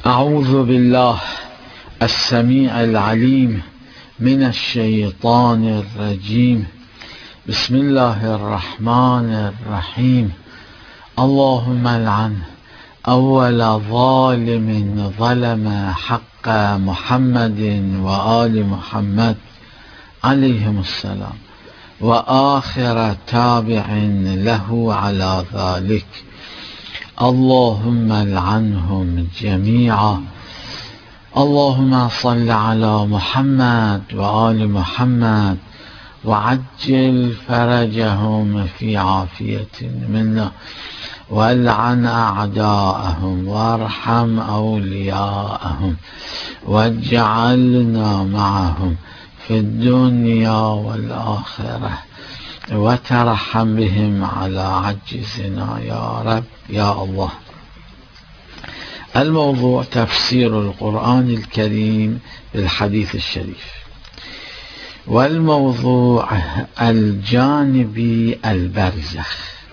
أعوذ بالله السميع العليم من الشيطان الرجيم. بسم الله الرحمن الرحيم. اللهم العن أول ظالم ظلم حق محمد وآل محمد عليهم السلام، وآخر تابع له على ذلك. اللهم العنهم جميعا. اللهم صل على محمد وآل محمد وعجل فرجهم في عافية منا، والعن أعداءهم وارحم أولياءهم، واجعلنا معهم في الدنيا والآخرة، وترحم بهم على عجزنا يا رب يا الله. الموضوع تفسير القرآن الكريم بالحديث الشريف، والموضوع الجانبي البرزخ.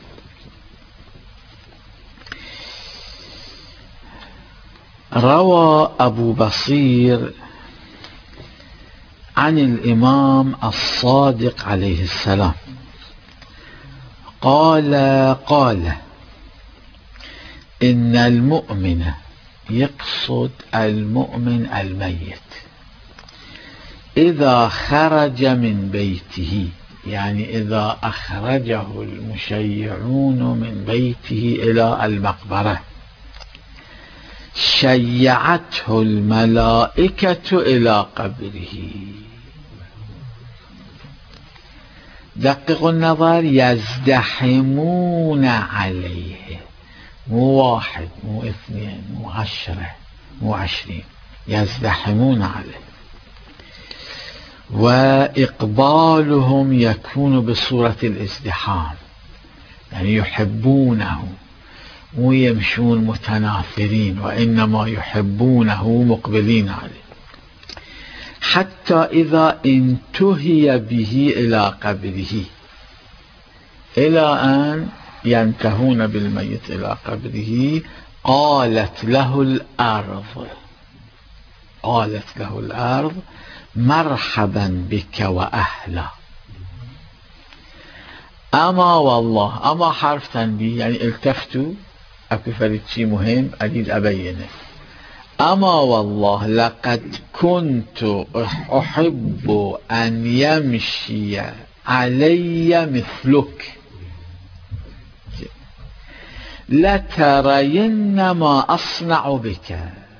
روى أبو بصير عن الإمام الصادق عليه السلام قال إن المؤمن، يقصد المؤمن الميت، إذا خرج من بيته، يعني إذا أخرجه المشيعون من بيته إلى المقبرة، شيعته الملائكة إلى قبره. دققوا النظر، يزدحمون عليه، مو واحد مو اثنين مو 10 مو 20، يزدحمون عليه. وإقبالهم يكون بصورة الازدحام، يعني يحبونه، مو يمشون متنافرين، وإنما يحبونه مقبلين عليه، حتى إذا انتهي به إلى قبره، إلى أن ينتهون بالميت إلى قبره، قالت له الأرض مرحبا بك وأهلا. أما والله، أما حرف تنبيه، يعني التفتوا، أكو فريد شيء مهم أريد أبينه. أما والله لقد كنت أحب أن يمشي علي مثلك، لترين ما أصنع بك.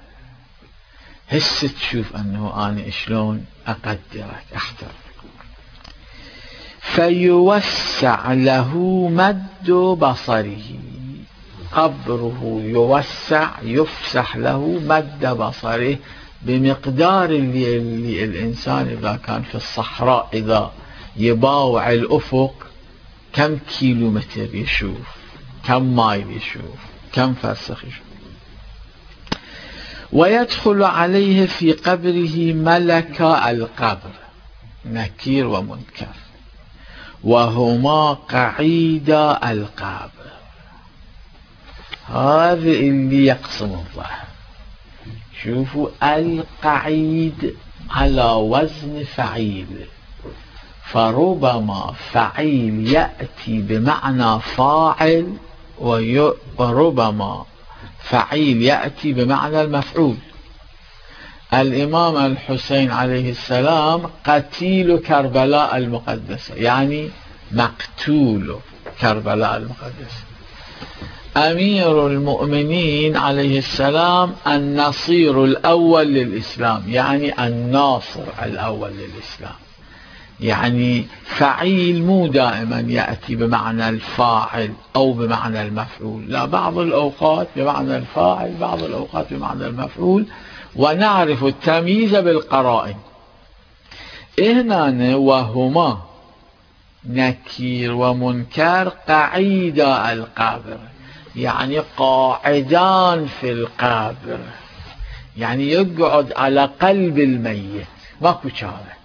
هسه تشوف أنه أنا شلون أقدرك أحترمك. فيوسع له مد بصره، قبره يوسع، يفسح له مد بصره، بمقدار اللي الإنسان إذا كان في الصحراء، إذا يباوع الأفق كم كيلومتر يشوف، كم مايل يشوف، كم فرسخ يشوف. ويدخل عليه في قبره ملك القبر، نكير ومنكر، وهما قعيد القبر. هذا اللي يقسم الظهر. شوفوا، القعيد على وزن فعيل، فربما فعيل يأتي بمعنى فاعل، وربما فعيل يأتي بمعنى المفعول. الإمام الحسين عليه السلام قتيل كربلاء المقدسة، يعني مقتول كربلاء المقدسة. أمير المؤمنين عليه السلام النصير الأول للإسلام، يعني الناصر الأول للإسلام. يعني فعيل مو دائما يأتي بمعنى الفاعل أو بمعنى المفعول، لا، بعض الأوقات بمعنى الفاعل، بعض الأوقات بمعنى المفعول، ونعرف التمييز بالقرائن. هنا وهما نكير ومنكر قعيد القبر، يعني قاعدان في القبر، يعني يقعد على قلب الميت، ماكو شارع.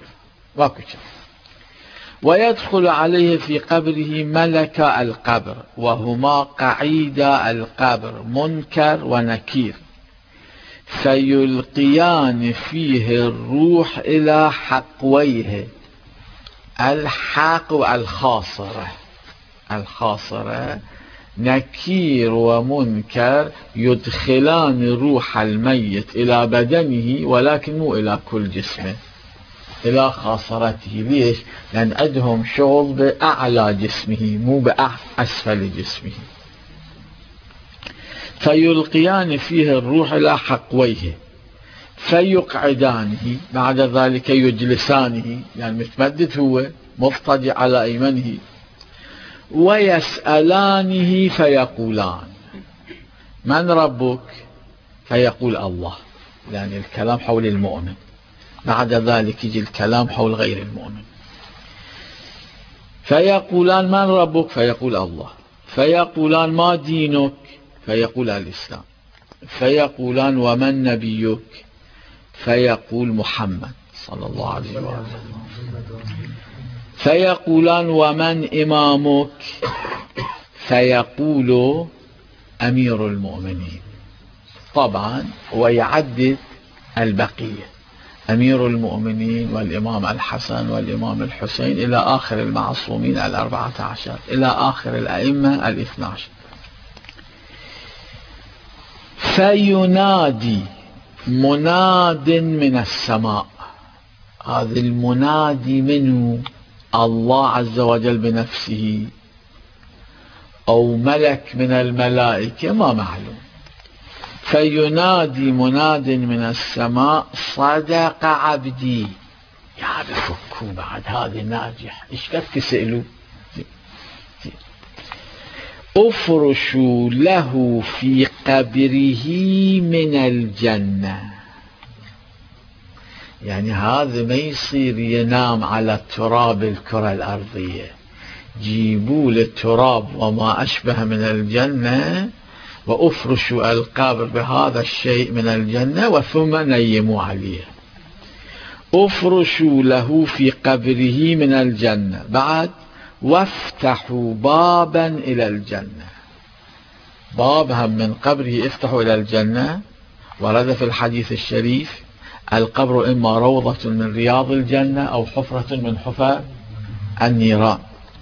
ويدخل عليه في قبره ملك القبر، وهما قعيد القبر، منكر ونكير، فيلقيان فيه الروح إلى حقويه. الحق الخاصرة نكير ومنكر يدخلان روح الميت إلى بدنه، ولكن مو إلى كل جسمه، إلى خاصرته. ليش؟ لأن عندهم شغل بأعلى جسمه مو بأسفل جسمه. فيلقيان فيه الروح إلى حقويه فيقعدانه، بعد ذلك يجلسانه، يعني متمدد هو مضطجع على أيمنه، ويسألانه فيقولان: من ربك؟ فيقول: الله. يعني الكلام حول المؤمن، بعد ذلك يجي الكلام حول غير المؤمن. فيقولان: من ربك؟ فيقول: الله. فيقولان: ما دينك؟ فيقول: الإسلام. فيقولان: ومن نبيك؟ فيقول: محمد صلى الله عليه وسلم. فيقولان: ومن إمامك؟ فيقول: أمير المؤمنين. طبعا ويعدد البقية: أمير المؤمنين والإمام الحسن والإمام الحسين إلى آخر المعصومين 14، إلى آخر الأئمة 12. فينادي مناد من السماء. هذا المنادي منه الله عز وجل بنفسه أو ملك من الملائكة، ما معلوم. فينادي مناد من السماء: صدق عبدي. يا بفكوا بعد هذا ناجح، ايش قد تسألوا؟ افرشوا له في قبره من الجنة. يعني هذا ما يصير ينام على التراب الكرة الأرضية، جيبوا التراب وما أشبه من الجنة وأفرشوا القبر بهذا الشيء من الجنة وثم نيموا عليه. أفرشوا له في قبره من الجنة، بعد وافتحوا بابا إلى الجنة. بابها من قبره افتحوا إلى الجنة. ورد في الحديث الشريف: القبر إما روضة من رياض الجنة أو حفرة من حفر النيران.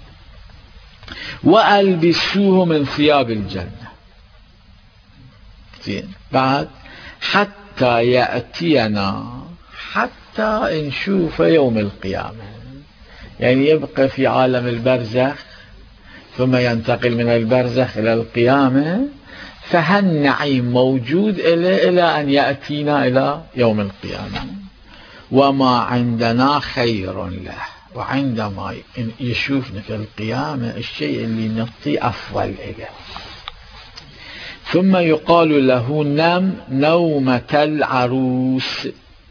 وألبسوه من ثياب الجنة. بعد حتى يأتينا، حتى نشوف يوم القيامة، يعني يبقى في عالم البرزخ ثم ينتقل من البرزخ إلى القيامة، فهالنعيم موجود إلى أن يأتينا إلى يوم القيامة. وما عندنا خير له. وعندما يشوفنا في القيامة الشيء اللي نعطيه أفضل إله. ثم يقال له: نم نومة العروس.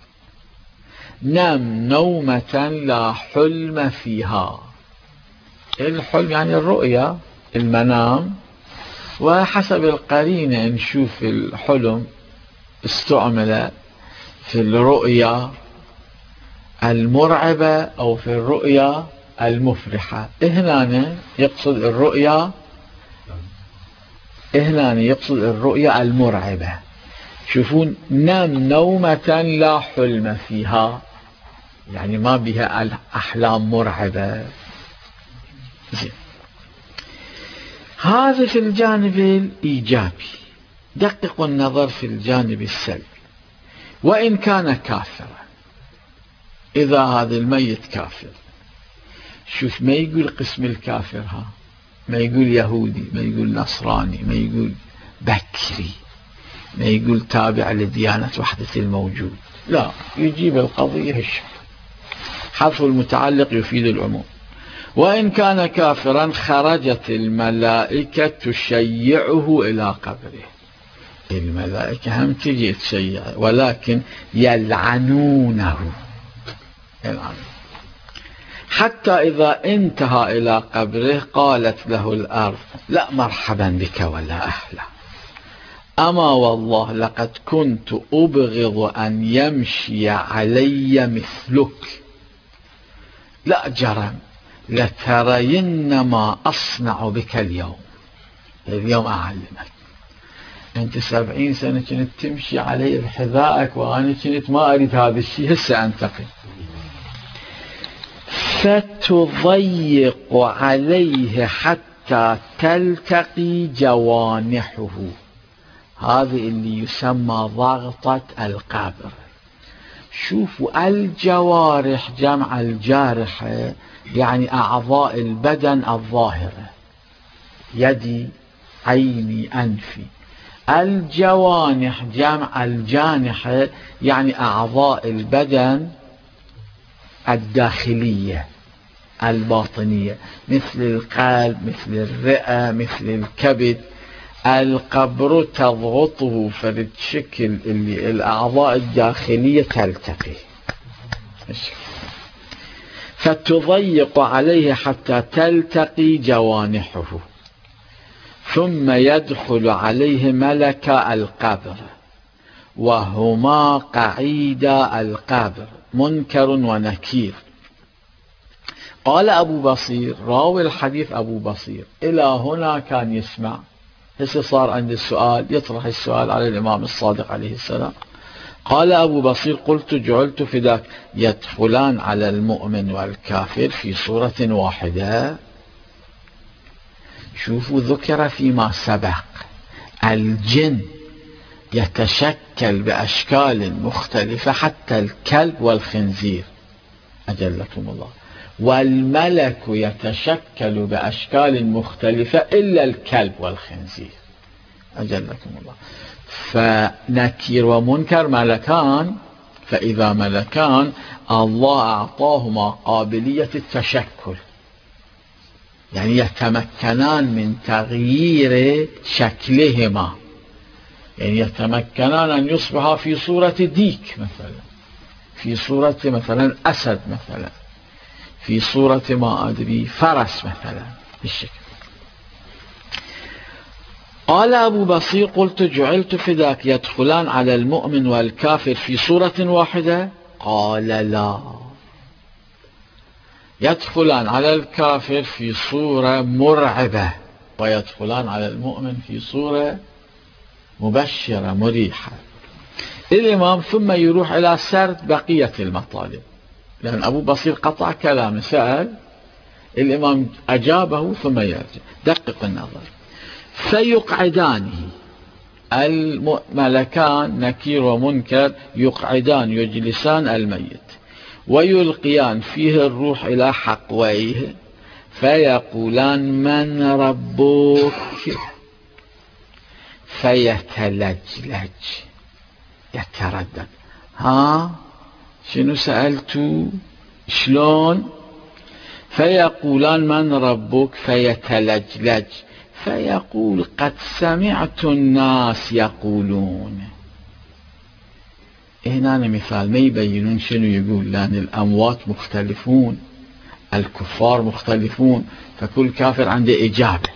نم نومة لا حلم فيها. الحلم يعني الرؤيا، المنام. وحسب القرينة نشوف الحلم استعمل في الرؤيا المرعبة أو في الرؤيا المفرحة. هنا يقصد الرؤيا، يقصد الرؤيا المرعبة. شوفون: نم نومة لا حلم فيها، يعني ما بها الأحلام مرعبة. هذا في الجانب الإيجابي. دققوا النظر في الجانب السلبي. وإن كان كافرا، إذا هذا الميت كافر، شوف ما يقول قسم الكافر، ما يقول يهودي، ما يقول نصراني، ما يقول بكري، ما يقول تابع لديانة وحدة الموجود، لا، يجيب القضية هشام. حرف المتعلق يفيد العموم. وإن كان كافرا خرجت الملائكة تشيعه إلى قبره. الملائكة هم تجي تشيع، ولكن يلعنونه. حتى إذا انتهى إلى قبره قالت له الأرض: لا مرحبا بك ولا أهلا. أما والله لقد كنت أبغض أن يمشي علي مثلك. لا جرم لترين ما أصنع بك اليوم. اليوم أعلمك. أنت 70 سنة كنت تمشي علي بحذائك وأنا كنت ما أريد هذا الشيء، هسه أنتقل. فتضيق عليه حتى تلتقي جوانحه، هذه اللي يسمى ضغطة القبر. شوفوا الجوارح جمع الجارحة، يعني أعضاء البدن الظاهرة، يدي عيني أنفي. الجوانح جمع الجانحة، يعني أعضاء البدن الداخلية الباطنية، مثل القلب، مثل الرئة، مثل الكبد. القبر تضغطه فرد شكل اللي الأعضاء الداخلية تلتقي. فتضيق عليه حتى تلتقي جوانحه، ثم يدخل عليه ملك القبر وهما قعيدا القبر، منكر ونكير. قال أبو بصير، راوي الحديث أبو بصير، إلى هنا كان يسمع. هسه صار عند السؤال، يطرح السؤال على الإمام الصادق عليه السلام. قال أبو بصير: قلت جعلت فداك، يدخلان على المؤمن والكافر في صورة واحدة. شوفوا، ذكر فيما سبق الجن يتشكل بأشكال مختلفة، حتى الكلب والخنزير أجلكم الله، والملك يتشكل بأشكال مختلفة إلا الكلب والخنزير أجلكم الله. فنكير ومنكر ملكان، فإذا ملكان الله أعطاهما قابلية التشكل، يعني يتمكنان من تغيير شكلهما، يعني يتمكنان أن يصبحا في صورة ديك مثلا، في صورة مثلا أسد مثلا، في صورة ما أدري فرس مثلا، بالشكل. قال أبو بصير: قلت جعلت فداك، يدخلان على المؤمن والكافر في صورة واحدة؟ قال: لا، يدخلان على الكافر في صورة مرعبة، ويدخلان على المؤمن في صورة مبشرة مريحة. الإمام ثم يروح إلى سرد بقية المطالب، لأن أبو بصير قطع كلامه، سأل الإمام أجابه ثم يرجع. دقق النظر. فيقعدانه، الملكان نكير ومنكر يقعدان يجلسان الميت، ويلقيان فيه الروح إلى حقويه، فيقولان: من ربك؟ فيتلجلج، يتردد، ها شنو سألتوا؟ شلون؟ فيقولان: من ربك؟ فيتلجلج، فيقول: قد سمعت الناس يقولون. هنا مثال ما يبينون شنو يقول، لأن الأموات مختلفون، الكفار مختلفون، فكل كافر عنده إجابة.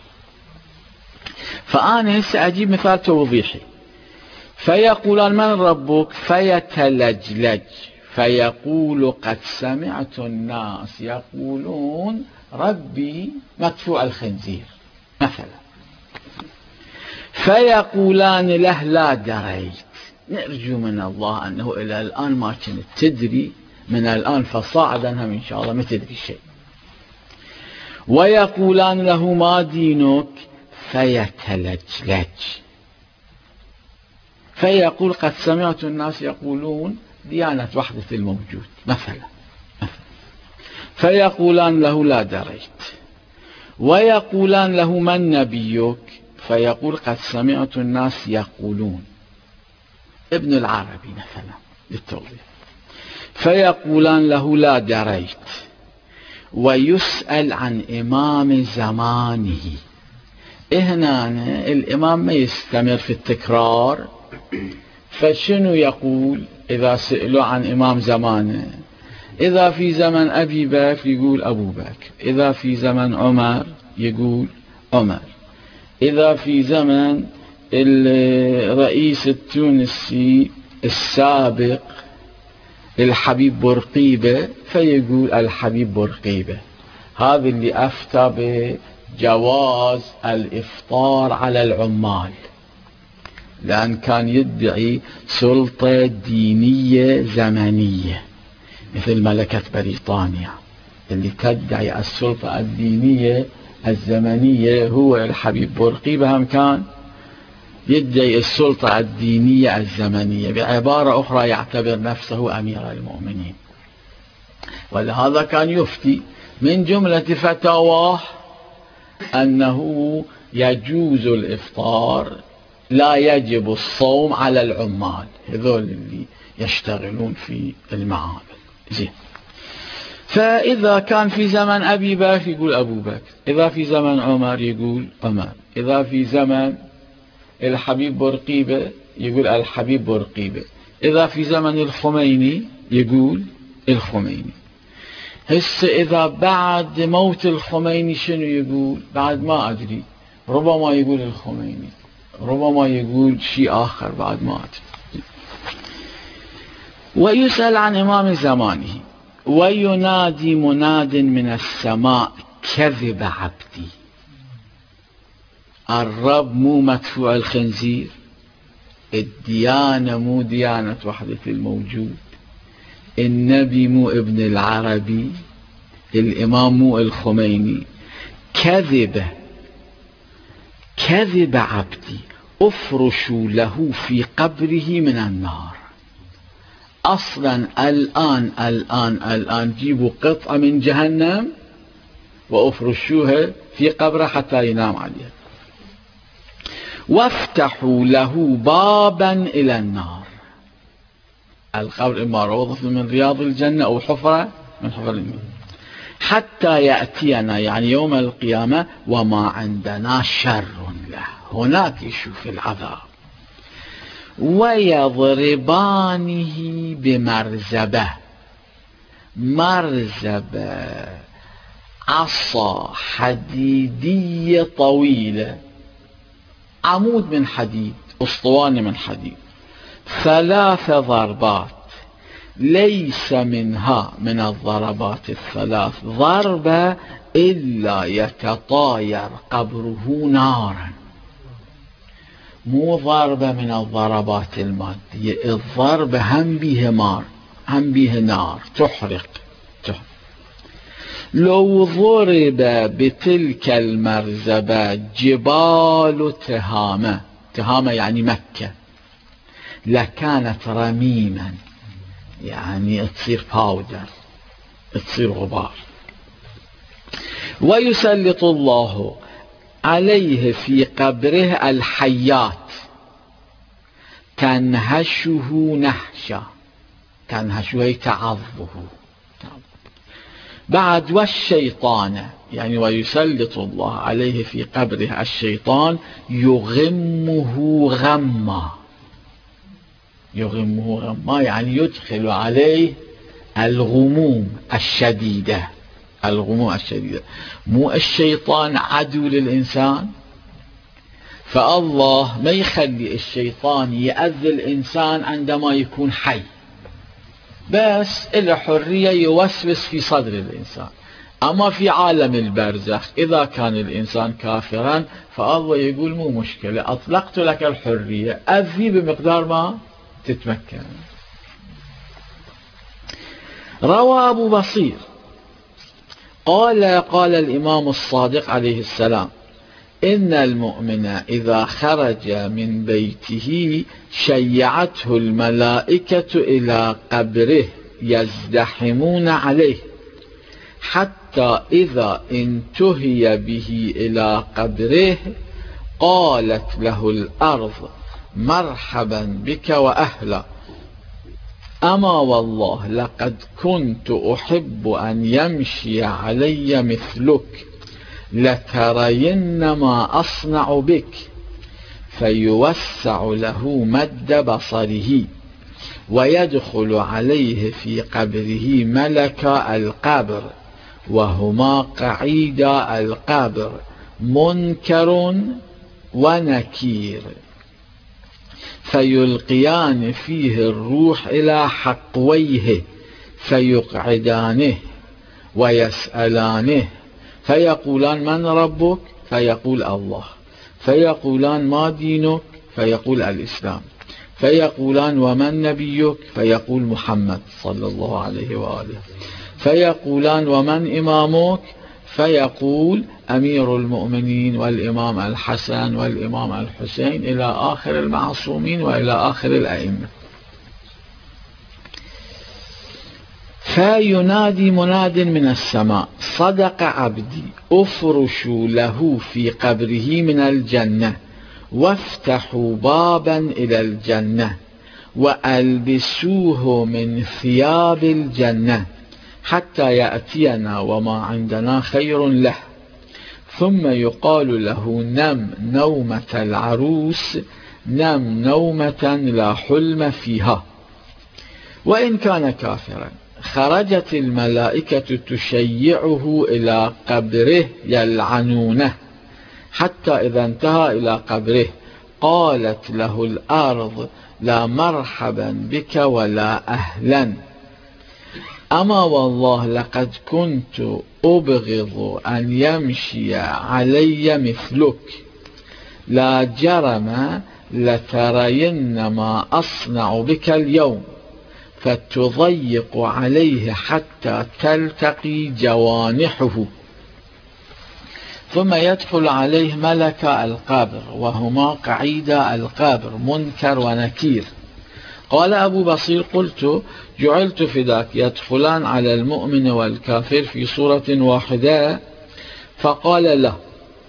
فأنا هسه أجيب مثال توضيحي. فيقولان: من ربك؟ فيتلجلج، فيقول: قد سمعت الناس يقولون ربي مدفوع الخنزير مثلا. فيقولان له: لا دريت، نرجو من الله أنه إلى الآن ما كنت تدري، من الآن فصاعدا هم إن شاء الله ما تدري شيء. ويقولان له: ما دينك؟ فيتلجلج، فيقول: قد سمعت الناس يقولون ديانة وحدة الموجود مثلا. فيقولان له: لا دريت. ويقولان له: من نبيك؟ فيقول: قد سمعت الناس يقولون ابن العربي مثلا للتوضيح. فيقولان له: لا دريت. ويسأل عن إمام زمانه. هنا الإمام ما يستمر في التكرار، فشنو يقول إذا سئلوا عن إمام زمانه؟ إذا في زمن أبي بكر يقول أبو بكر، إذا في زمن عمر يقول عمر، إذا في زمن الرئيس التونسي السابق الحبيب بورقيبة فيقول الحبيب بورقيبة. هذا اللي أفتى بجواز الإفطار على العمال، لأن كان يدعي سلطة دينية زمنية مثل ملكة بريطانيا اللي تدعي السلطة الدينية الزمنية. هو الحبيب بورقيبة هم كان يدعي السلطة الدينية الزمنية، بعبارة أخرى يعتبر نفسه أمير المؤمنين. ولهذا كان يفتي من جملة فتاواه أنه يجوز الإفطار، لا يجب الصوم على العمال هذول اللي يشتغلون في المعابد. زين. فإذا كان في زمن أبي بكر يقول أبو بكر، إذا في زمن عمر يقول عمر، إذا في زمن الحبيب بورقيبة يقول الحبيب بورقيبة، إذا في زمن الخميني يقول الخميني. هسه إذا بعد موت الخميني شنو يقول؟ بعد ما أدري، ربما يقول الخميني، ربما يقول شيء آخر بعد ما أدري. ويسأل عن إمام زمانه وينادي مناد من السماء كذب عبدي. الرب مو مدفوع الخنزير، الديانة مو ديانة وحدة الموجود، النبي مو ابن العربي، الإمام مو الخميني. كذب عبدي افرشوا له في قبره من النار. أصلا الآن جيبوا قطعة من جهنم وافرشوها في قبره حتى ينام عليها. وافتحوا له بابا إلى النار. القبر إما روضة من رياض الجنة أو حفرة من حفر النار، حتى يأتينا يعني يوم القيامة وما عندنا شر له. هناك يشوف العذاب. ويضربانه بمرزبة. مرزبة عصا حديدية طويلة، عمود من حديد، أسطوانة من حديد، 3 ضربات، ليس منها من الضربات ال3 ضربة إلا يتطاير قبره نارا. مو ضربة من الضربات المادية، الضربة هم بها نار تحرق. لو ضرب بتلك المرزبة جبال تهامة يعني مكة، لكانت رميما يعني تصير باودر، تصير غبار. ويسلط الله عليه في قبره الحيات تنهشه نهشا، تنهشه تعضه. بعد والشيطان يعني ويسلط الله عليه في قبره الشيطان يغمه غما. يغمه غما يعني يدخل عليه الغموم الشديدة. الغموم الشديدة. مو الشيطان عدو للإنسان، فالله ما يخلي الشيطان يأذي الإنسان عندما يكون حي، بس له حرية يوسوس في صدر الإنسان. أما في عالم البرزخ إذا كان الإنسان كافرا فالله يقول مو مشكلة، أطلقت لك الحرية، أذي بمقدار ما تتمكن. روى أبو بصير قال الإمام الصادق عليه السلام: إن المؤمن إذا خرج من بيته شيعته الملائكة إلى قبره يزدحمون عليه، حتى إذا انتهي به إلى قبره قالت له الأرض: مرحبا بك وأهلا، أما والله لقد كنت أحب أن يمشي علي مثلك، لترين ما أصنع بك. فيوسع له مد بصره، ويدخل عليه في قبره ملك القبر، وهما قعيدا القبر منكر ونكير، فيلقيان فيه الروح إلى حقويه فيقعدانه ويسألانه، فيقولان: من ربك؟ فيقول: الله. فيقولان: ما دينك؟ فيقول الإسلام. فيقولان ومن نبيك؟ فيقول محمد صلى الله عليه وآله. فيقولان ومن إمامك؟ فيقول أمير المؤمنين والإمام الحسن والإمام الحسين إلى آخر المعصومين وإلى آخر الأئمة. فينادي مناد من السماء صدق عبدي أفرشوا له في قبره من الجنة وافتحوا بابا إلى الجنة وألبسوه من ثياب الجنة حتى يأتينا وما عندنا خير له، ثم يقال له نم نومة العروس، نم نومة لا حلم فيها. وإن كان كافرا خرجت الملائكة تشيعه إلى قبره يلعنونه، حتى إذا انتهى إلى قبره قالت له الأرض لا مرحبا بك ولا أهلا، أما والله لقد كنت أبغض أن يمشي علي مثلك، لا جرم لترين ما أصنع بك اليوم، فتضيق عليه حتى تلتقي جوانحه. ثم يدخل عليه ملك القبر وهما قعيدا القبر منكر ونكير. قال أبو بصير قلت جعلت فداك يدخلان على المؤمن والكافر في صورة واحدة؟ فقال له.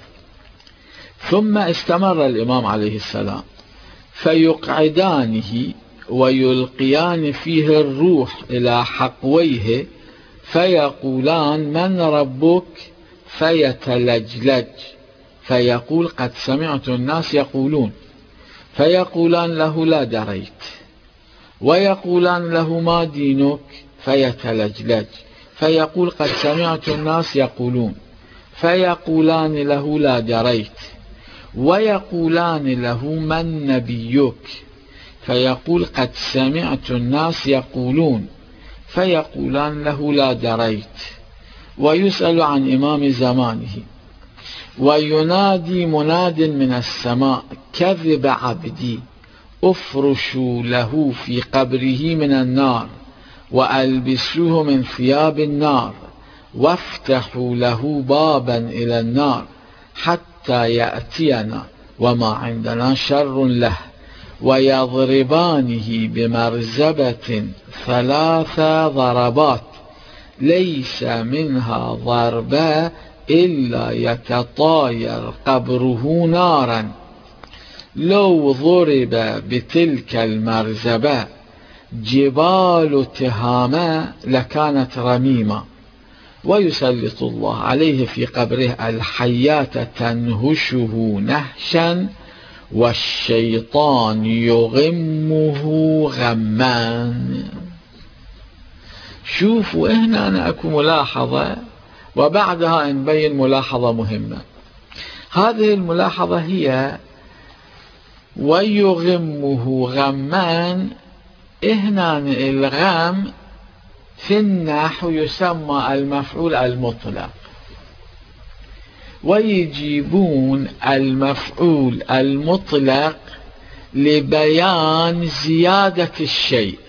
ثم استمر الإمام عليه السلام فيقعدانه ويلقيان فيه الروح إلى حقويه فيقولان من ربك؟ فيتلجلج فيقول قد سمعت الناس يقولون، فيقولان له لا دريت، ويقولان له ما دينك؟ فيتلجلج فيقول قد سمعت الناس يقولون، فيقولان له لا دريت، ويقولان له من نبيك؟ فيقول قد سمعت الناس يقولون، فيقولان له لا دريت. ويسأل عن إمام زمانه وينادي مناد من السماء كذب عبدي أفرشوا له في قبره من النار وألبسوه من ثياب النار وافتحوا له بابا إلى النار حتى يأتينا وما عندنا شر له، ويضربانه بمرزبة 3 ضربات ليس منها ضربة إلا يتطاير قبره نارا، لو ضرب بتلك المرزبة جبال تهامة لكانت رميمة. ويسلط الله عليه في قبره الحيات تنهشه نهشا والشيطان يغمه غمان. شوفوا هنا أنا أكو ملاحظة وبعدها نبين ملاحظة مهمة. هذه الملاحظة هي ويغمه غمان. هنا الغم في النحو يسمى المفعول المطلق، ويجيبون المفعول المطلق لبيان زيادة الشيء.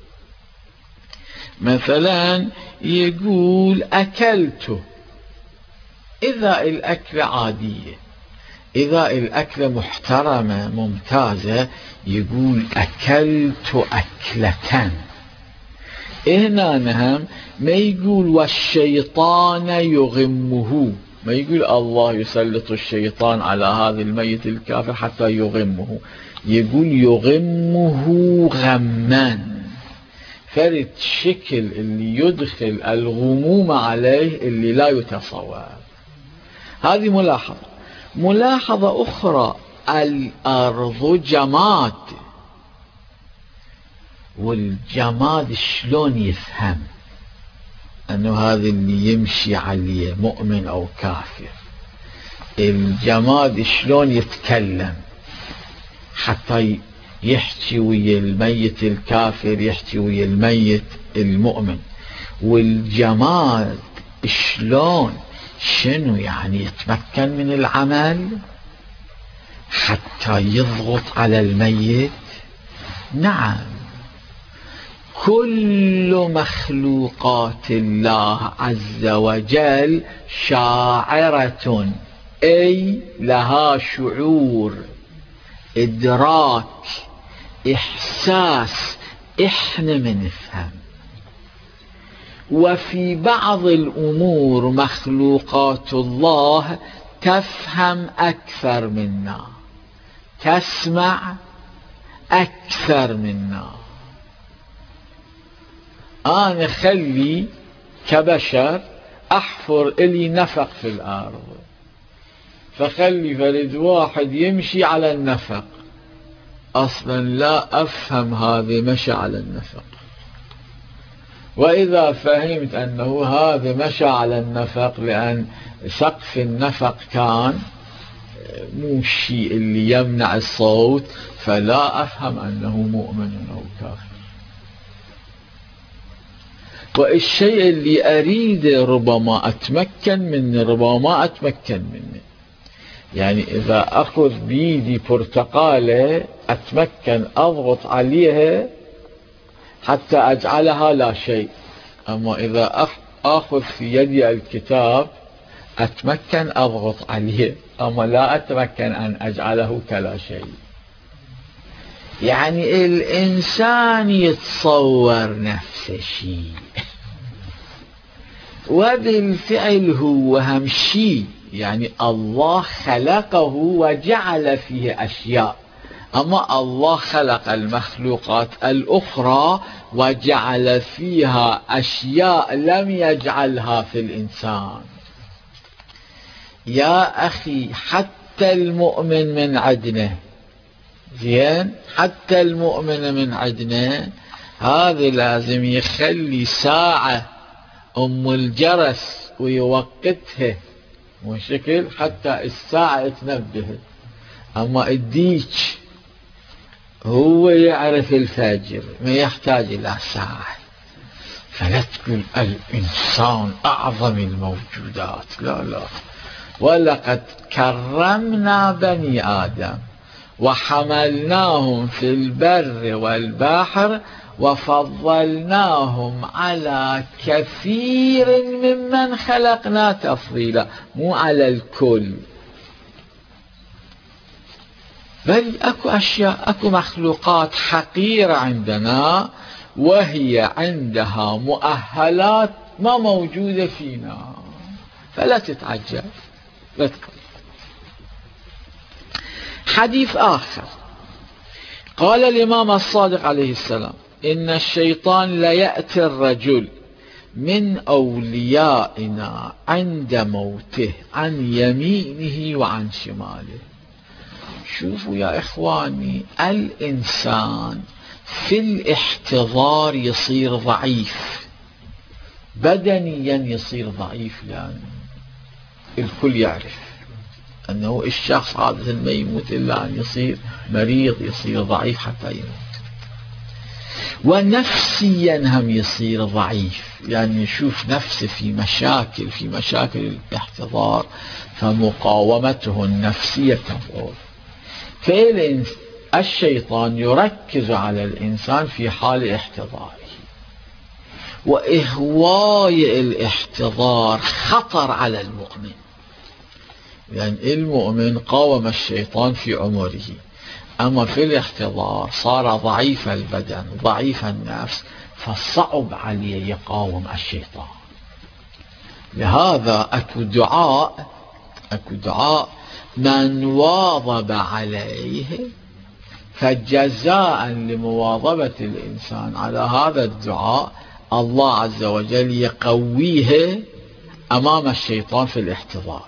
مثلا يقول أكلت إذا الأكل عادية، إذا الأكل محترمة ممتازة يقول أكلت أكلة. هنا نهم ما يقول والشيطان يغمه، ما يقول الله يسلط الشيطان على هذا الميت الكافر حتى يغمه، يقول يغمه غمان. فرد شكل اللي يدخل الغموم عليه اللي لا يتصور. هذه ملاحظة. ملاحظة أخرى الأرض جماد، والجماد شلون يفهم أنه هذا اللي يمشي عليه مؤمن أو كافر؟ الجماد شلون يتكلم حتى يحكي ويا الميت الكافر، يحكي ويا الميت المؤمن؟ والجماد شلون شنو يعني يتمكن من العمل؟ حتى يضغط على الميت؟ نعم، كل مخلوقات الله عز وجل شاعرة، أي لها شعور، إدراك، إحساس، إحنا من نفهم. وفي بعض الأمور مخلوقات الله تفهم أكثر منا، تسمع أكثر منا. أنا خلي كبشر أحفر إلي نفق في الأرض، فخلي فرد واحد يمشي على النفق، أصلا لا أفهم هذا مشى على النفق. وإذا فهمت أنه هذا مشى على النفق لأن سقف النفق كان مو الشيء اللي يمنع الصوت، فلا أفهم أنه مؤمن أو كافر. والشيء اللي أريده ربما أتمكن منه، ربما ما أتمكن منه. يعني إذا أخذ بيدي برتقالة أتمكن أضغط عليها حتى أجعلها لا شيء، أما إذا أخذ في يدي الكتاب أتمكن أضغط عليه، أما لا أتمكن أن أجعله كلا شيء. يعني الإنسان يتصور نفس الشيء وبالفعل هو هم شيء. يعني الله خلقه وجعل فيه أشياء، أما الله خلق المخلوقات الأخرى وجعل فيها أشياء لم يجعلها في الإنسان. يا أخي حتى المؤمن من عدنه، زين، حتى المؤمن من عدنه هذا لازم يخلي ساعة أم الجرس ويوقتها وشكل حتى الساعة تنبه. أما الديك هو يعرف الفجر، ما يحتاج إلى ساعة. فلا تقول الإنسان أعظم الموجودات، لا لا. ولقد كرمنا بني آدم وحملناهم في البر والبحر وفضلناهم على كثير ممن خلقنا تفضيلا، مو على الكل. بل أكو أشياء، أكو مخلوقات حقيرة عندنا وهي عندها مؤهلات ما موجودة فينا، فلا تتعجب. حديث آخر قال الإمام الصادق عليه السلام: إن الشيطان ليأتي الرجل من أوليائنا عند موته عن يمينه وعن شماله. شوفوا يا إخواني، الإنسان في الاحتضار يصير ضعيف، بدنيا يصير ضعيف، لأن الكل يعرف أنه الشخص عادة ما يموت إلا أن يصير مريض، يصير ضعيف حتى يموت. ونفسيا هم يصير ضعيف، يعني يشوف نفسه في مشاكل الاحتضار، فمقاومته النفسية تفضل. فالشيطان يركز على الإنسان في حال احتضاره، وإهواء الاحتضار خطر على المؤمن، لأن المؤمن قاوم الشيطان في عمره، أما في الاحتضار صار ضعيف البدن ضعيف النفس، فصعب عليه يقاوم الشيطان. لهذا أكو دعاء من واظب عليه، فجزاء لمواظبة الإنسان على هذا الدعاء الله عز وجل يقويه أمام الشيطان في الاحتضار.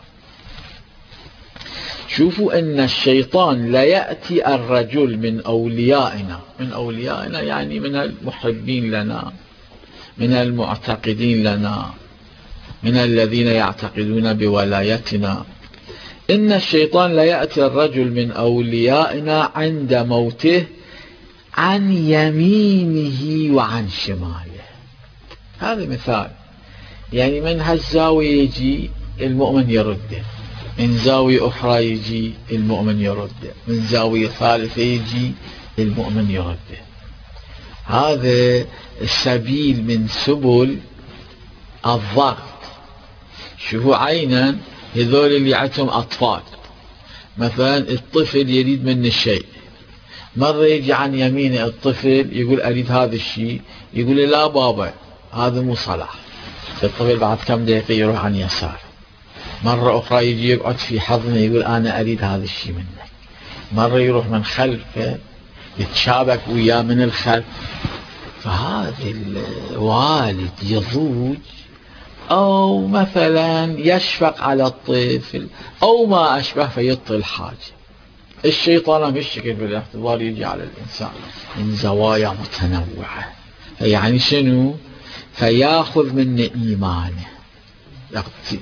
شوفوا أن الشيطان لا يأتي الرجل من أوليائنا يعني من المحبين لنا، من المعتقدين لنا، من الذين يعتقدون بولايتنا. إن الشيطان لا يأتي الرجل من أوليائنا عند موته عن يمينه وعن شماله. هذا مثال، يعني من هالزاوية يجي المؤمن يرده، من زاوية أخرى يجي المؤمن يرده، من زاوية ثالثة يجي المؤمن يرده. هذا السبيل من سبل الضغط. شوفوا عينا هذول اللي عندهم أطفال، مثلا الطفل يريد من الشيء، مرة يجي عن يمينه الطفل يقول أريد هذا الشيء، يقول لا بابا هذا مو صلاح. الطفل بعد كم دقيقة يروح عن يسار. مرة أخرى يجي يقعد في حضنه يقول أنا أريد هذا الشيء منك. مرة يروح من خلفه يتشابك وياه من الخلف. فهذا الوالد يضوج أو مثلا يشفق على الطفل أو ما أشبه فيطل الحاجة. الشيطان بالشكل بالاختبار يجي على الإنسان من زوايا متنوعة. يعني شنو؟ فياخذ من إيمانه يقتل.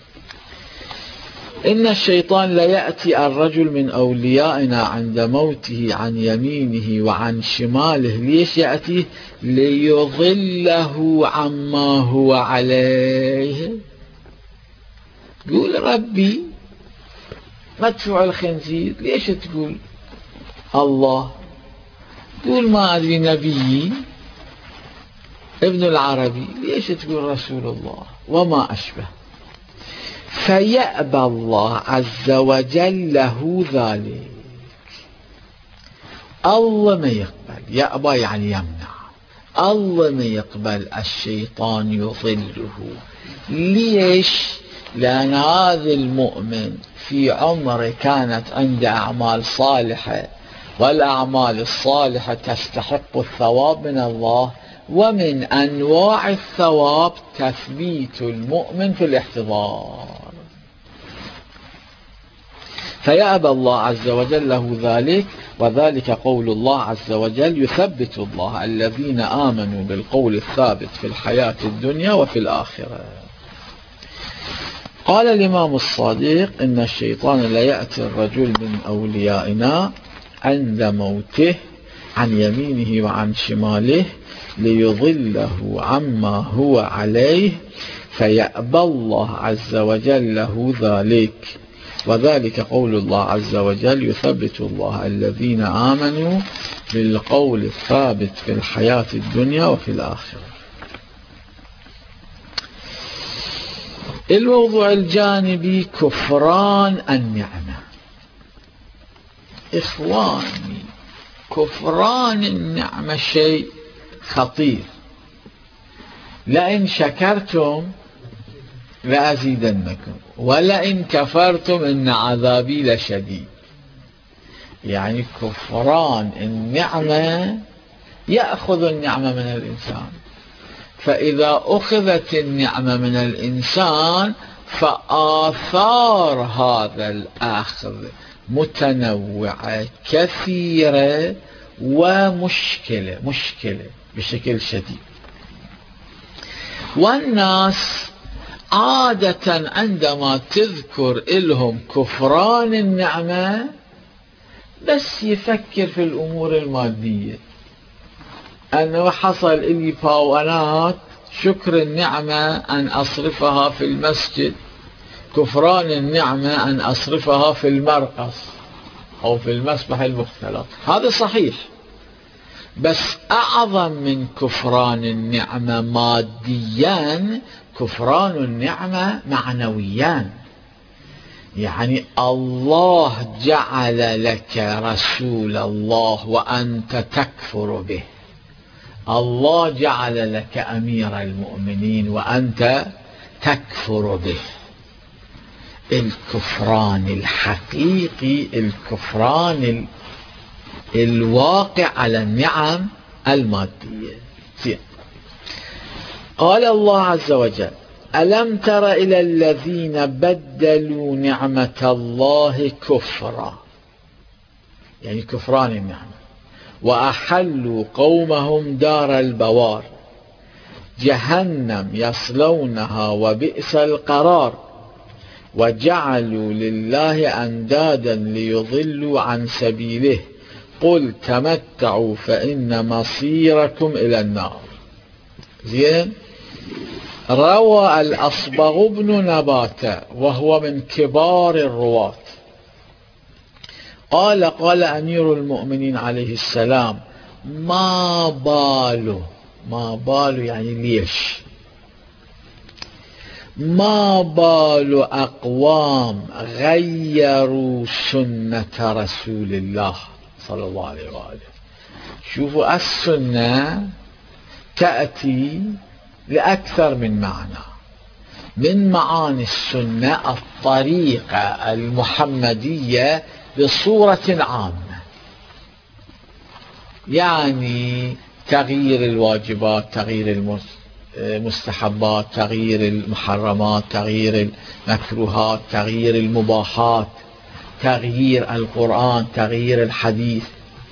إن الشيطان ليأتي الرجل من أوليائنا عند موته عن يمينه وعن شماله. ليش يأتيه؟ ليضله عما هو عليه. يقول ربي مدفوع الخنزير، ليش تقول الله؟ تقول ما أدري نبيي ابن العربي، ليش تقول رسول الله وما أشبه. فيأبى الله عز وجل له ذلك. الله ما يقبل، يأبى يعني يمنع. الله ما يقبل الشيطان يضله. ليش؟ لأن هذا المؤمن في عمره كانت عنده أعمال صالحة، والأعمال الصالحة تستحق الثواب من الله، ومن أنواع الثواب تثبيت المؤمن في الاحتضار. فيأبى الله عز وجل له ذلك، وذلك قول الله عز وجل يثبت الله الذين آمنوا بالقول الثابت في الحياة الدنيا وفي الآخرة. قال الإمام الصادق إن الشيطان ليأتي الرجل من أوليائنا عند موته عن يمينه وعن شماله ليضله عما هو عليه، فيأبى الله عز وجل له ذلك، وذلك قول الله عز وجل يثبت الله الذين آمنوا بالقول الثابت في الحياة الدنيا وفي الآخرة. الموضوع الجانبي كفران النعمة. إخواني، كفران النعمة شيء خطير. لئن شكرتم لأزيدنكم ولئن كفرتم إن عذابي لشديد. يعني كفران النعمة يأخذ النعمة من الإنسان، فإذا أخذت النعمة من الإنسان فآثار هذا الأخذ متنوعة كثيرة ومشكلة بشكل شديد. والناس عادة عندما تذكر إلهم كفران النعمة بس يفكر في الأمور المادية، أنه حصل إلي باوانات، شكر النعمة أن أصرفها في المسجد، كفران النعمة أن أصرفها في المرقص أو في المسبح المختلط. هذا صحيح، بس أعظم من كفران النعمة ماديا كفران النعمة معنويا. يعني الله جعل لك رسول الله وأنت تكفر به، الله جعل لك أمير المؤمنين وأنت تكفر به. الكفران الحقيقي، الكفران الواقع على النعم المادية. قال الله عز وجل: ألم تر إلى الذين بدلوا نعمة الله كفرا، يعني كفران النعمة، وأحلوا قومهم دار البوار جهنم يصلونها وبئس القرار وجعلوا لله أندادا ليضلوا عن سبيله قل تمتعوا فإن مصيركم إلى النار. زين، روى الأصبغ بن نباتة وهو من كبار الرواة قال أمير المؤمنين عليه السلام: ما بال يعني ليش، ما بال أقوام غيروا سنة رسول الله صلى الله عليه وآله. شوفوا، السنة تأتي لأكثر من معنى. من معاني السنة الطريقة المحمدية بصورة عامة، يعني تغيير الواجبات، تغيير المستحبات، تغيير المحرمات، تغيير المكروهات، تغيير المباحات، تغيير القرآن، تغيير الحديث.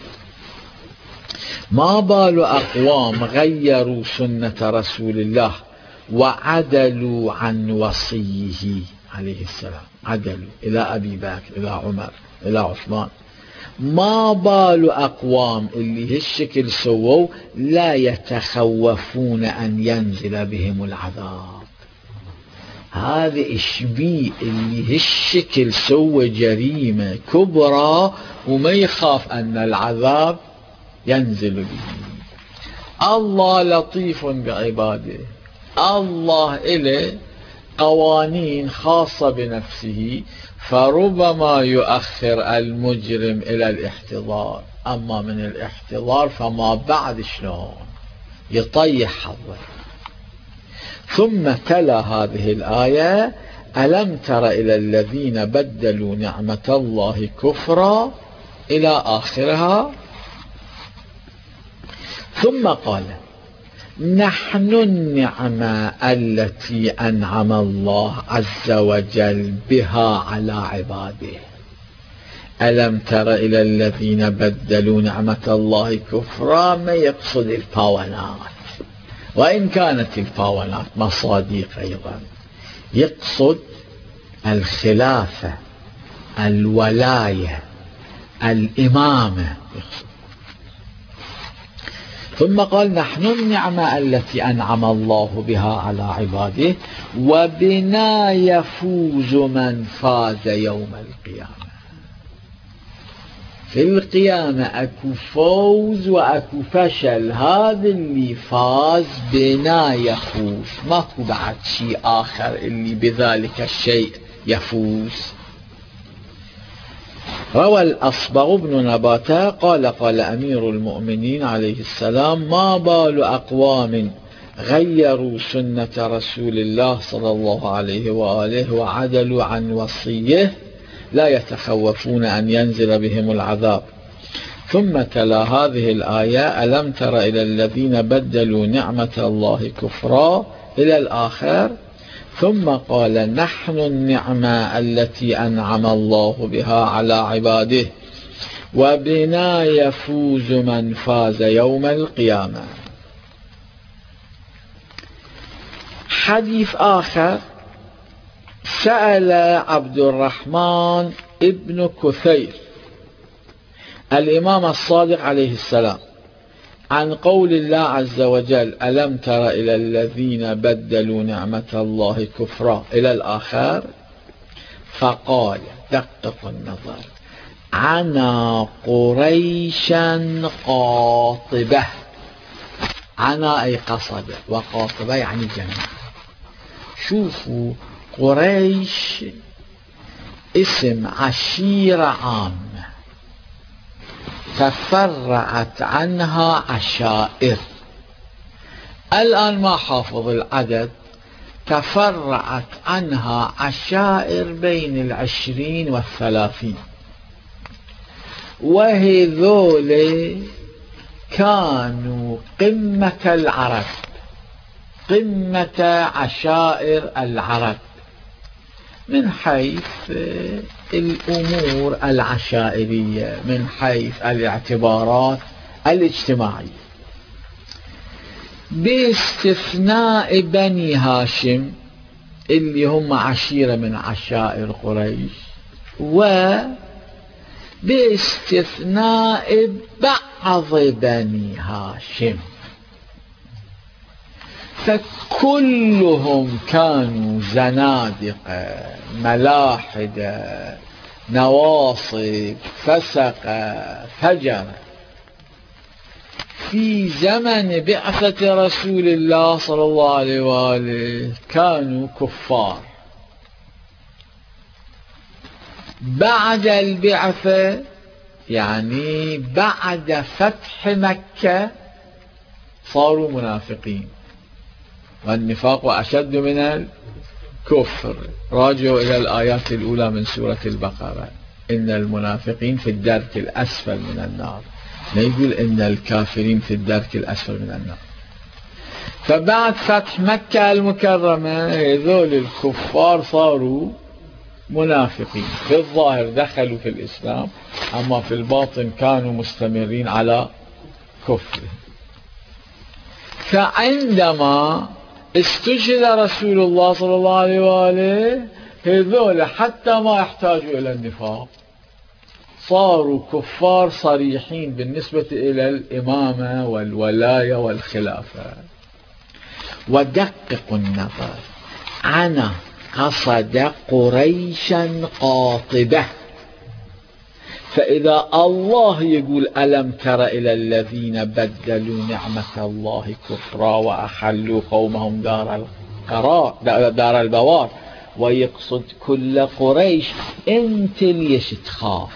ما بال أقوام غيروا سنة رسول الله وعدلوا عن وصيه عليه السلام، عدلوا إلى أبي بكر، إلى عمر، إلى عثمان. ما بال أقوام اللي هالشكل سووا لا يتخوفون أن ينزل بهم العذاب. هذا إشبي اللي هالشكل سوى جريمة كبرى وما يخاف أن العذاب ينزل به. الله لطيف بعباده، الله إله قوانين خاصة بنفسه، فربما يؤخر المجرم إلى الاحتضار، أما من الاحتضار فما بعد شلون يطيح حظه. ثم تلا هذه الآية: ألم تر إلى الذين بدلوا نعمة الله كفرا، إلى آخرها. ثم قال: نحن النعمة التي أنعم الله عز وجل بها على عباده. ألم تر إلى الذين بدلوا نعمة الله كفرا، ما يقصد الباونات، وإن كانت الباونات مصاديق أيضا، يقصد الخلافة، الولاية، الإمامة يقصد. ثم قال: نحن النعمة التي أنعم الله بها على عباده وبنا يفوز من فاز يوم القيامة. في القيامة أكو فوز وأكو فشل، هذا اللي فاز بنا يفوز، ماكو بعد شيء آخر اللي بذلك الشيء يفوز. روى الأصبغ بن نباتة قال أمير المؤمنين عليه السلام: ما بال أقوام غيروا سنة رسول الله صلى الله عليه وآله وعدلوا عن وصيه لا يتخوفون أن ينزل بهم العذاب. ثم تلا هذه الآية: ألم تر إلى الذين بدلوا نعمة الله كفرا، إلى الآخر. ثم قال: نحن النعمة التي أنعم الله بها على عباده وبنا يفوز من فاز يوم القيامة. حديث آخر: سأل عبد الرحمن ابن كثير الإمام الصادق عليه السلام عن قول الله عز وجل: ألم تر إلى الذين بدلوا نعمة الله كفرا، إلى الآخر. فقال، دقق النظر: عنا قريشا قاطبة. عنا أي قصبة، وقاطبة يعني جماعة. شوفوا، قريش اسم عشيرة عامة تفرعت عنها عشائر، الآن ما حافظ العدد، تفرعت عنها عشائر بين 20 و30، وهذول كانوا قمة العرب، قمة عشائر العرب من حيث الأمور العشائرية، من حيث الاعتبارات الاجتماعية، باستثناء بني هاشم اللي هم عشيرة من عشائر قريش، وباستثناء بعض بني هاشم. فكلهم كانوا زنادقة ملاحدة نواصب فسقة فجرة. في زمن بعثة رسول الله صلى الله عليه وآله كانوا كفار. بعد البعثة يعني بعد فتح مكة صاروا منافقين، والنفاق أشد من الكفر. راجعوا إلى الآيات الأولى من سورة البقرة، إن المنافقين في الدرك الأسفل من النار، لا يقول إن الكافرين في الدرك الأسفل من النار. فبعد فتح مكة المكرمة هذول الكفار صاروا منافقين، في الظاهر دخلوا في الإسلام أما في الباطن كانوا مستمرين على كفر. فعندما استشهد رسول الله صلى الله عليه وآله هذول حتى ما يحتاجوا إلى النفاق، صاروا كفار صريحين بالنسبة إلى الإمامة والولاية والخلافة. ودققوا النظر، أنا قصد قريشا قاطبة. فإذا الله يقول ألم تر إلى الذين بدلوا نعمة الله كفرا وأحلوا قومهم دار البوار، ويقصد كل قريش، انت ليش تخاف؟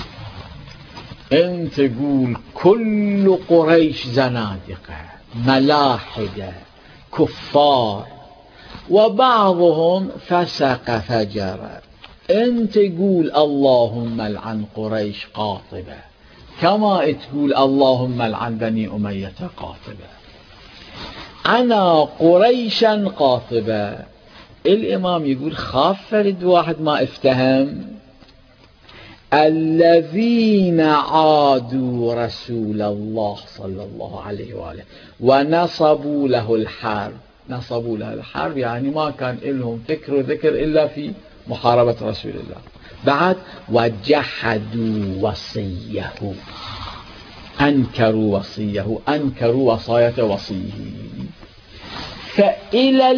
انت تقول كل قريش زنادقة ملاحدة كفار وبعضهم فسق فجر، انت تقول اللهم لعن قريش قاطبة كما تقول اللهم لعن بني أمية قاطبة. أنا قريشا قاطبة. الإمام يقول خاف فرد واحد ما افتهم، الذين عادوا رسول الله صلى الله عليه وآله ونصبوا له الحرب. نصبوا له الحرب يعني ما كان لهم فكر وذكر إلا في محاربة رسول الله. بعد وجحدوا وصيه، أنكروا وصيه، أنكروا وصاية وصيه. فإلى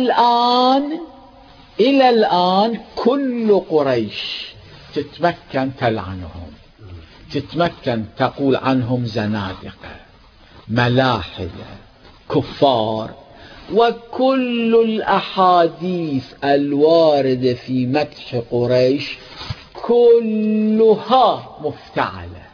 الآن كل قريش تتمكن تلعنهم، تتمكن تقول عنهم زنادقة ملاحدة كفار، وكل الأحاديث الواردة في مدح قريش كلها مفتعلة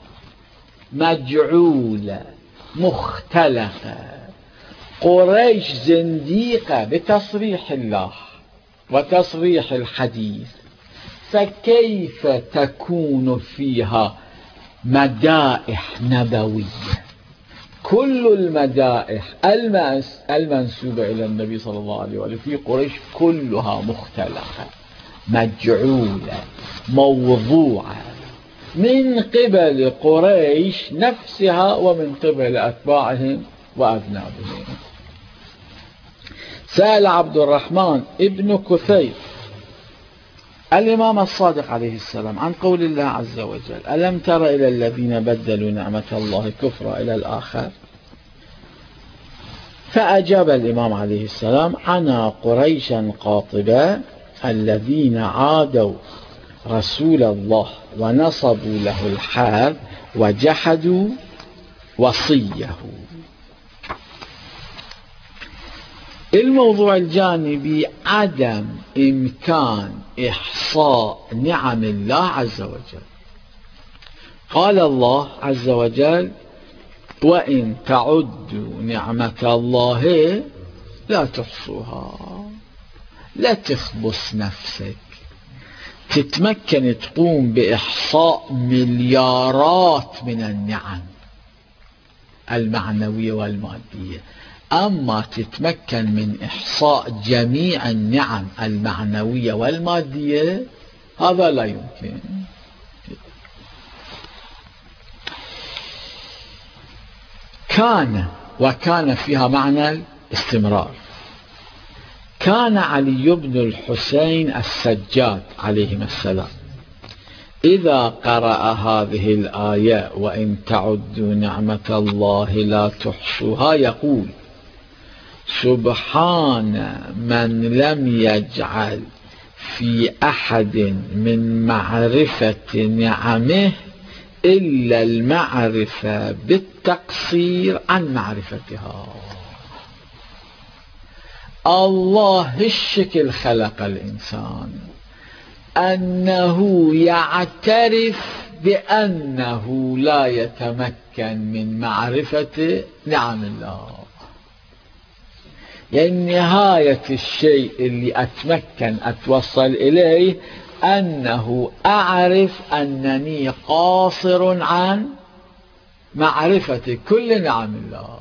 مجعولة مختلقة. قريش زنديقة بتصريح الله وتصريح الحديث، فكيف تكون فيها مدائح نبوية؟ كل المدائح المنسوبة إلى النبي صلى الله عليه وآله في قريش كلها مختلقة مجعولة موضوعة من قبل قريش نفسها ومن قبل أتباعهم وأذنابهم. سأل عبد الرحمن ابن كثير الإمام الصادق عليه السلام عن قول الله عز وجل ألم تر إلى الذين بدلوا نعمة الله كفرا إلى الآخر، فأجاب الإمام عليه السلام أنا قريشا قاطبة الذين عادوا رسول الله ونصبوا له الحرب وجحدوا وصيه. الموضوع الجانبي عدم إمكان إحصاء نعم الله عز وجل. قال الله عز وجل وإن تعدوا نعمة الله لا تحصوها. لا تخبص نفسك تتمكن تقوم بإحصاء مليارات من النعم المعنوية والمادية، أما تتمكن من إحصاء جميع النعم المعنوية والمادية هذا لا يمكن. وكان فيها معنى الاستمرار. كان علي بن الحسين السجاد عليهما السلام إذا قرأ هذه الآية وإن تعدوا نعمة الله لا تحصوها يقول سبحان من لم يجعل في أحد من معرفة نعمه إلا المعرفة بالتقصير عن معرفتها. الله الشكل خلق الإنسان أنه يعترف بأنه لا يتمكن من معرفة نعم الله. يعني نهاية الشيء اللي أتمكن أتوصل إليه أنه أعرف أنني قاصر عن معرفة كل نعم الله.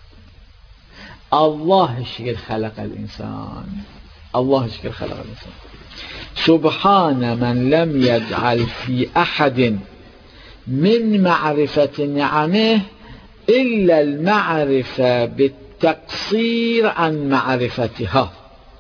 الله الشكل خلق الإنسان. الله الشكل خلق الإنسان. سبحان من لم يجعل في أحد من معرفة نعمه إلا المعرفة بالتقصير عن معرفتها.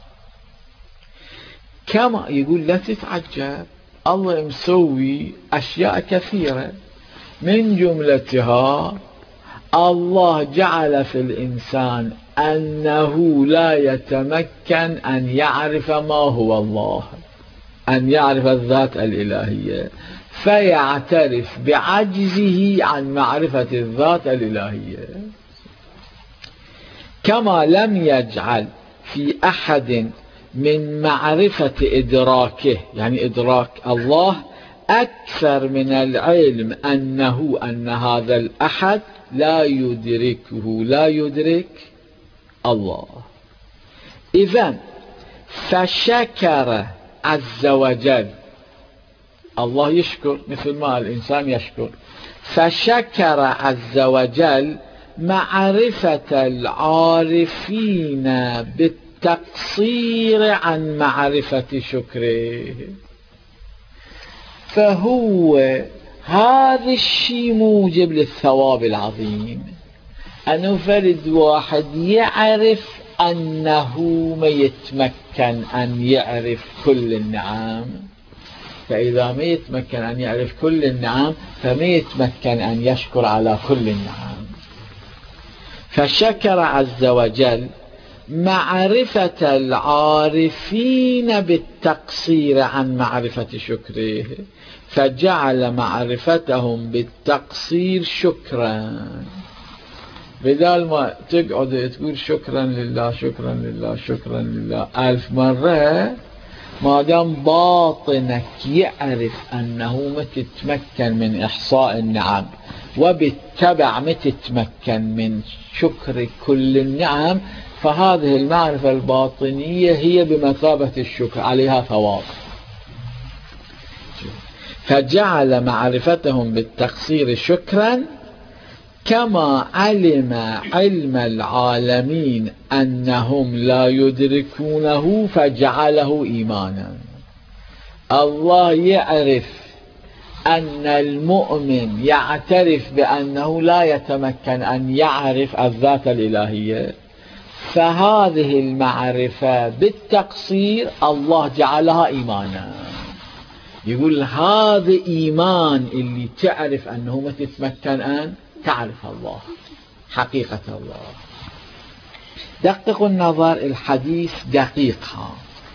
كما يقول لا تتعجب، الله مسوي أشياء كثيرة، من جملتها الله جعل في الإنسان أنه لا يتمكن أن يعرف ما هو الله، أن يعرف الذات الإلهية، فيعترف بعجزه عن معرفة الذات الإلهية. كما لم يجعل في أحد من معرفة إدراكه، يعني إدراك الله أكثر من العلم أن هذا الأحد لا يدركه، لا يدرك الله. إذن فشكر عز وجل، الله يشكر مثل ما الإنسان يشكر، فشكر عز وجل معرفة العارفين بالتقصير عن معرفة شكره. فهو هذا الشيء موجب للثواب العظيم، أنه فرد واحد يعرف أنه ما يتمكن أن يعرف كل النعم، فإذا ما يتمكن أن يعرف كل النعم فما يتمكن أن يشكر على كل النعم. فشكر عز وجل معرفة العارفين بالتقصير عن معرفة شكره، فجعل معرفتهم بالتقصير شكرا. بدل ما تقعد تقول شكرا لله شكرا لله شكرا لله 1000 مرة، ما دام باطنك يعرف أنه ما تتمكن من إحصاء النعم، وبالتبع ما تتمكن من شكر كل النعم، فهذه المعرفة الباطنية هي بمثابة الشكر، عليها ثواب. فجعل معرفتهم بالتقصير شكرا، كما علم علم العالمين أنهم لا يدركونه فجعله إيمانا. الله يعرف أن المؤمن يعترف بأنه لا يتمكن أن يعرف الذات الإلهية، فهذه المعرفة بالتقصير الله جعلها إيمانا. يقول هذا إيمان اللي تعرف أنه ما تتمكن أن تعرف الله، حقيقة الله. دققوا النظر، الحديث دقيقها.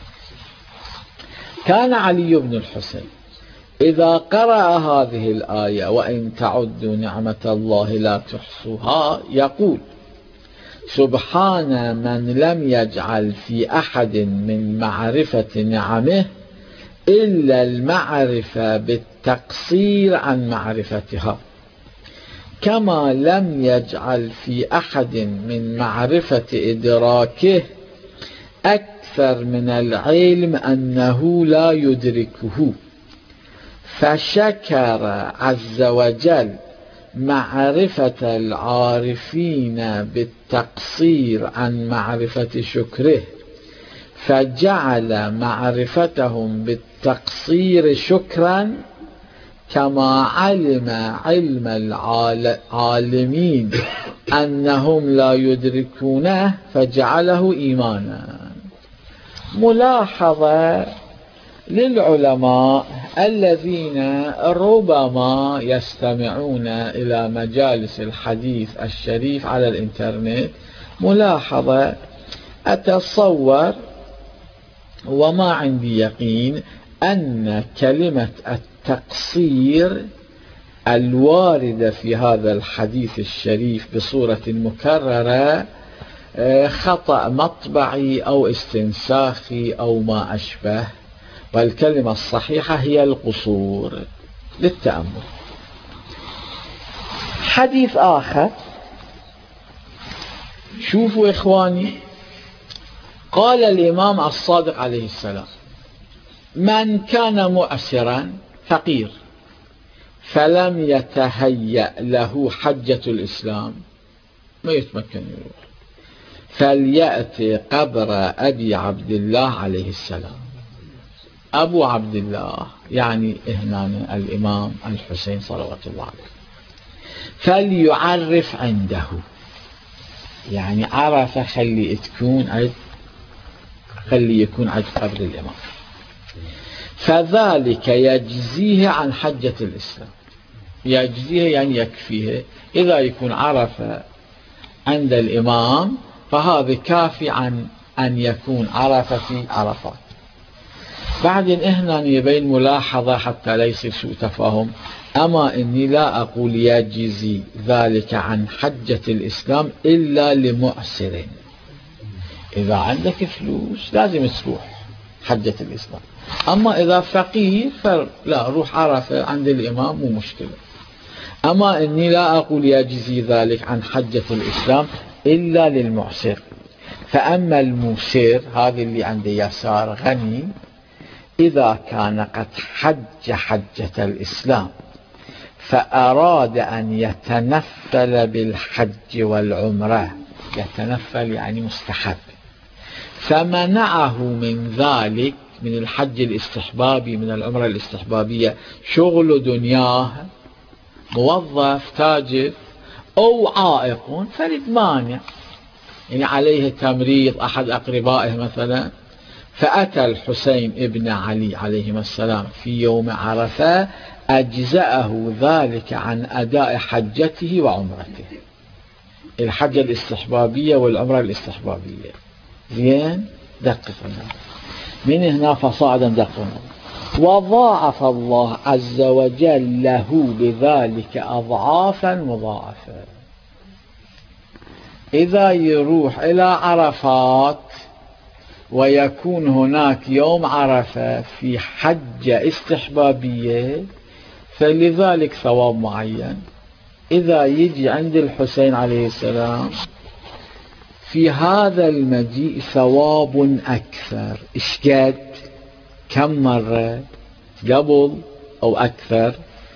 كان علي بن الحسين إذا قرأ هذه الآية وإن تعدوا نعمة الله لا تحصوها يقول سبحان من لم يجعل في أحد من معرفة نعمه إلا المعرفة بالتقصير عن معرفتها، كما لم يجعل في أحد من معرفة إدراكه أكثر من العلم أنه لا يدركه. فشكر عز وجل معرفة العارفين بالتقصير عن معرفة شكره، فجعل معرفتهم بالتقصير شكرا، كما علم علم العالمين أنهم لا يدركونه فجعله إيمانا. ملاحظة للعلماء الذين ربما يستمعون إلى مجالس الحديث الشريف على الإنترنت، ملاحظة أتصور وما عندي يقين أن كلمة التقصير الواردة في هذا الحديث الشريف بصورة مكررة خطأ مطبعي أو استنساخي أو ما أشبه، والكلمة الصحيحة هي القصور. للتأمل حديث آخر، شوفوا إخواني، قال الإمام الصادق عليه السلام: من كان مؤسرا فقير فلم يتهيأ له حجة الإسلام، ما يتمكن يروح، فليأتي قبر أبي عبد الله عليه السلام. أبو عبد الله يعني هنا الإمام الحسين صلوات الله عليه، فليعرف عنده، يعني عرف خلي يكون عند قبر الإمام، فذلك يجزيه عن حجة الإسلام. يجزيه يعني يكفيه، إذا يكون عرف عند الإمام فهذا كافي عن أن يكون عرف في عرفات. بعدين هنا يبين ملاحظة حتى لا يصير سوء تفاهم: أما إني لا أقول يجزي ذلك عن حجة الإسلام إلا لمعسر. إذا عندك فلوس لازم تروح حجة الإسلام، أما إذا فقير فلا، روح عرفة عند الإمام مو مشكلة. أما إني لا أقول يجزي ذلك عن حجة الإسلام إلا للمعسر. فأما الموسر، هذا اللي عنده يسار غني، إذا كان قد حج حجة الإسلام فأراد أن يتنفل بالحج والعمرة، يتنفل يعني مستحب، فمنعه من ذلك، من الحج الاستحبابي، من العمرة الاستحبابية، شغل دنياه، موظف تاجر أو عائق، فرد مانع، يعني عليه تمريض أحد أقربائه مثلا، فأتى الحسين ابن علي عليهما السلام في يوم عرفة، أجزأه ذلك عن أداء حجته وعمرته، الحجة الاستحبابية والعمرة الاستحبابية. زين، دقق من هنا فصاعدا، دقق. وضاعف الله عز وجل له بذلك أضعافا مضاعفة. إذا يروح إلى عرفات ويكون هناك يوم عرفة في حجة استحبابية، فلذلك ثواب معين. إذا يجي عند الحسين عليه السلام في هذا المجيء ثواب أكثر. إشقد كم مرة قبل أو أكثر؟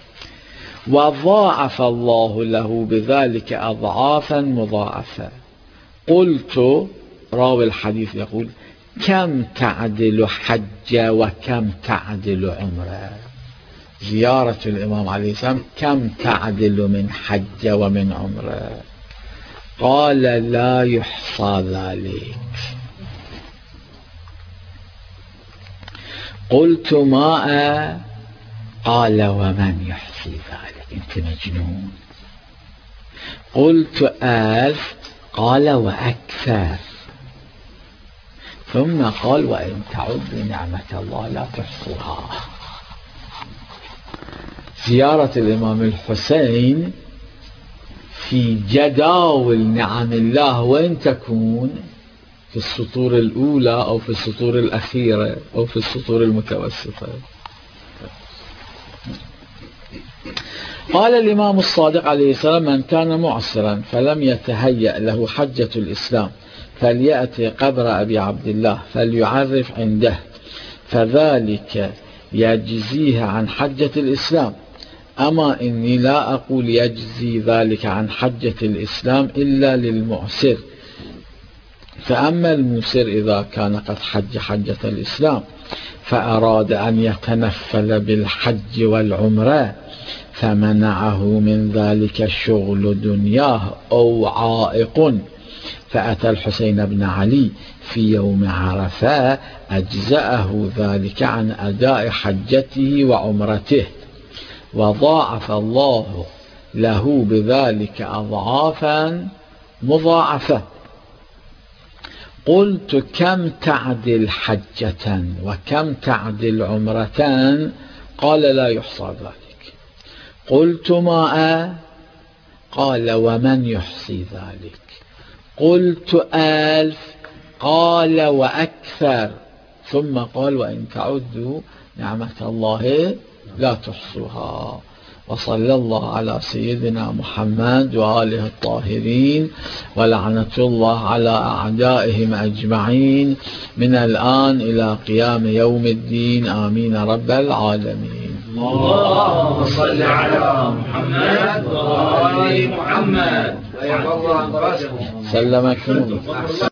وضاعف الله له بذلك أضعافا مضاعفة. قلت، راوي الحديث يقول: كم تعدل حجة وكم تعدل عمرة؟ زيارة الإمام عليه السلام كم تعدل من حجة ومن عمرة؟ قال: لا يحصى ذلك. قلت: ما؟ قال: ومن يحصي ذلك؟ أنت مجنون. قلت: 1000. قال: وأكثر. ثم قال: وإن تعد نعمة الله لا تحصوها. زيارة الإمام الحسين في جداول نعم الله وين تكون؟ في السطور الأولى أو في السطور الأخيرة أو في السطور المتوسطة. قال الإمام الصادق عليه السلام: من كان معسرا فلم يتهيأ له حجة الإسلام فليأتي قبر أبي عبد الله فليعرف عنده، فذلك يجزيه عن حجة الإسلام. أما إني لا أقول يجزي ذلك عن حجة الإسلام إلا للمعسر. فأما الموسر إذا كان قد حج حجة الإسلام فأراد أن يتنفل بالحج والعمرة، فمنعه من ذلك شغل دنياه أو عائق، فأتى الحسين بن علي في يوم عرفة، أجزأه ذلك عن أداء حجته وعمرته، وضاعف الله له بذلك أضعافا مضاعفة. قلت كم تعدل حجة وكم تعدل عمرتان؟ قال لا يحصى ذلك. قلت ماء؟ قال ومن يحصي ذلك؟ قلت 1000؟ قال وأكثر. ثم قال وإن تعدوا نعمة الله لا تحصوها. وصلى الله على سيدنا محمد وآله الطاهرين، ولعنة الله على أعدائهم أجمعين من الآن إلى قيام يوم الدين، آمين رب العالمين. اللهم صل على محمد وآل محمد. سلمكم.